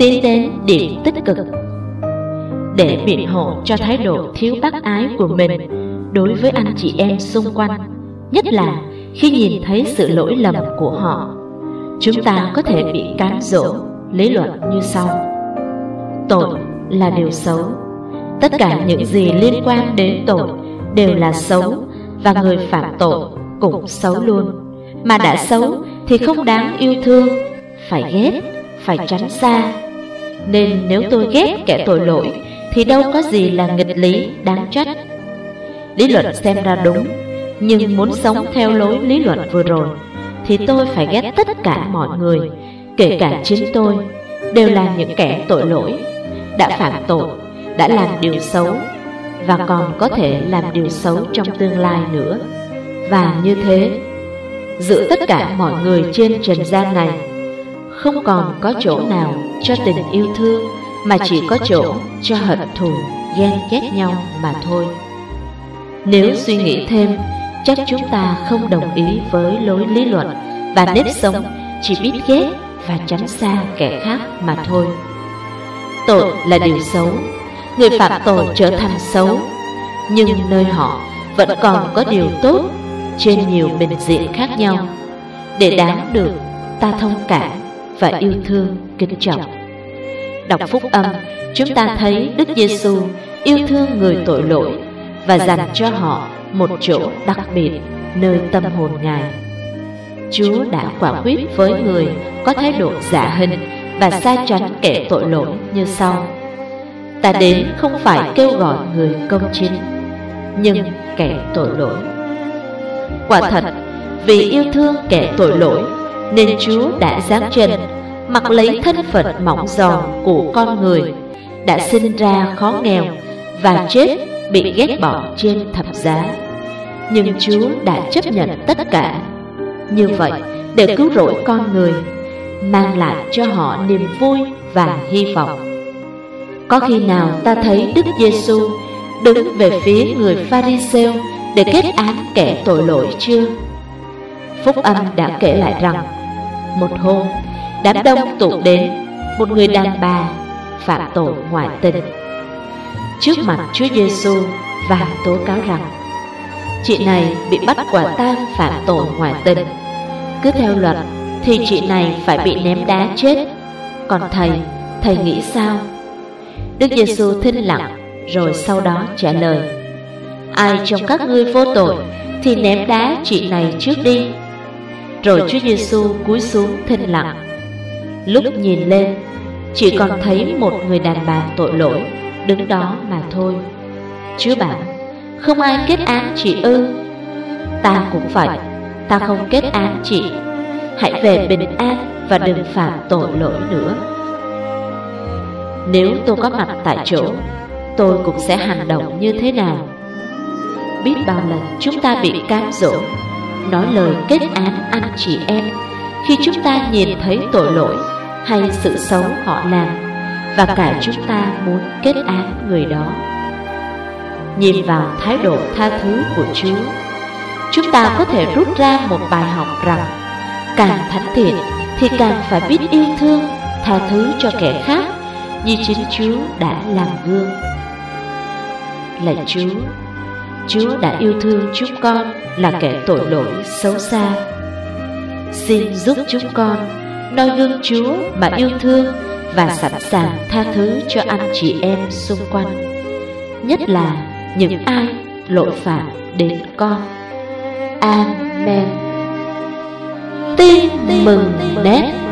tiến đến điểm tích cực. Để biện hộ cho thái độ thiếu bác ái của mình đối với anh chị em xung quanh, nhất là khi nhìn thấy sự lỗi lầm của họ, chúng ta có thể bị cám dỗ lý luận như sau: tội là điều xấu. Tất cả những gì liên quan đến tội đều là xấu, và người phạm tội cũng xấu luôn. Mà đã xấu thì không đáng yêu thương, phải ghét, phải tránh xa. Nên nếu tôi ghét kẻ tội lỗi thì đâu có gì là nghịch lý đáng trách. Lý luận xem ra đúng, nhưng muốn sống theo lối lý luận vừa rồi thì tôi phải ghét tất cả mọi người, kể cả chính tôi, đều là những kẻ tội lỗi, đã phạm tội, đã làm điều xấu, và còn có thể làm điều xấu trong tương lai nữa. Và như thế, giữa tất cả mọi người trên trần gian này, không còn có chỗ nào cho tình yêu thương, mà chỉ có chỗ cho hận thù, ghen ghét nhau mà thôi. Nếu suy nghĩ thêm, chắc chúng ta không đồng ý với lối lý luận và nếp sống chỉ biết ghét và tránh xa kẻ khác mà thôi. Tội là điều xấu, người phạm tội trở thành xấu, nhưng nơi họ vẫn còn có điều tốt trên nhiều bình diện khác nhau, để đáng được ta thông cảm và yêu thương kính trọng. Đọc phúc âm, chúng ta thấy Đức Giêsu yêu thương người tội lỗi và dành cho họ một chỗ đặc biệt nơi tâm hồn Ngài. Chúa đã quả quyết với người có thái độ dạ hình và sai tránh kẻ tội lỗi như sau: ta đến không phải kêu gọi người công chính, nhưng kẻ tội lỗi. Quả thật, vì yêu thương kẻ tội lỗi nên Chúa đã giáng chân, mặc lấy thân phận mỏng giòn của con người, đã sinh ra khó nghèo và chết bị ghét bỏ trên thập giá. Nhưng Chúa đã chấp nhận tất cả như vậy để cứu rỗi con người, mang lại cho họ niềm vui và hy vọng. Có khi nào ta thấy Đức Giêsu đứng về phía người Pha-ri-sêu để kết án kẻ tội lỗi chưa? Phúc âm đã kể lại rằng một hôm, đám đông tụ đến một người đàn bà phạm tội ngoại tình trước mặt Chúa Giêsu và tố cáo rằng chị này bị bắt quả tang phạm tội ngoại tình. Cứ theo luật thì chị này phải bị ném đá chết. Còn thầy nghĩ sao? Đức Giêsu thinh lặng, rồi sau đó trả lời: ai trong các ngươi vô tội thì ném đá chị này trước đi. Rồi Chúa Giêsu cúi xuống thinh lặng. Lúc nhìn lên, chỉ còn thấy một người đàn bà tội lỗi đứng đó mà thôi. Chúa bảo: không ai kết án chị ư? Ta cũng vậy, ta không kết án chị. Hãy về bình an và đừng phạm tội lỗi nữa. Nếu tôi có mặt tại chỗ, tôi cũng sẽ hành động như thế nào? Biết bao lần chúng ta bị cám dỗ, nói lời kết án anh chị em khi chúng ta nhìn thấy tội lỗi hay sự xấu họ làm, và cả chúng ta muốn kết án người đó. Nhìn vào thái độ tha thứ của Chúa, chúng ta có thể rút ra một bài học rằng càng thánh thiện thì càng phải biết yêu thương, tha thứ cho kẻ khác như chính Chúa đã làm gương. Lạy Chúa, Chúa đã yêu thương chúng con là kẻ tội lỗi xấu xa. Xin giúp chúng con noi gương Chúa mà yêu thương và sẵn sàng tha thứ cho anh chị em xung quanh, nhất là những ai lỗi phạm đến con. Amen. Tin mừng nét.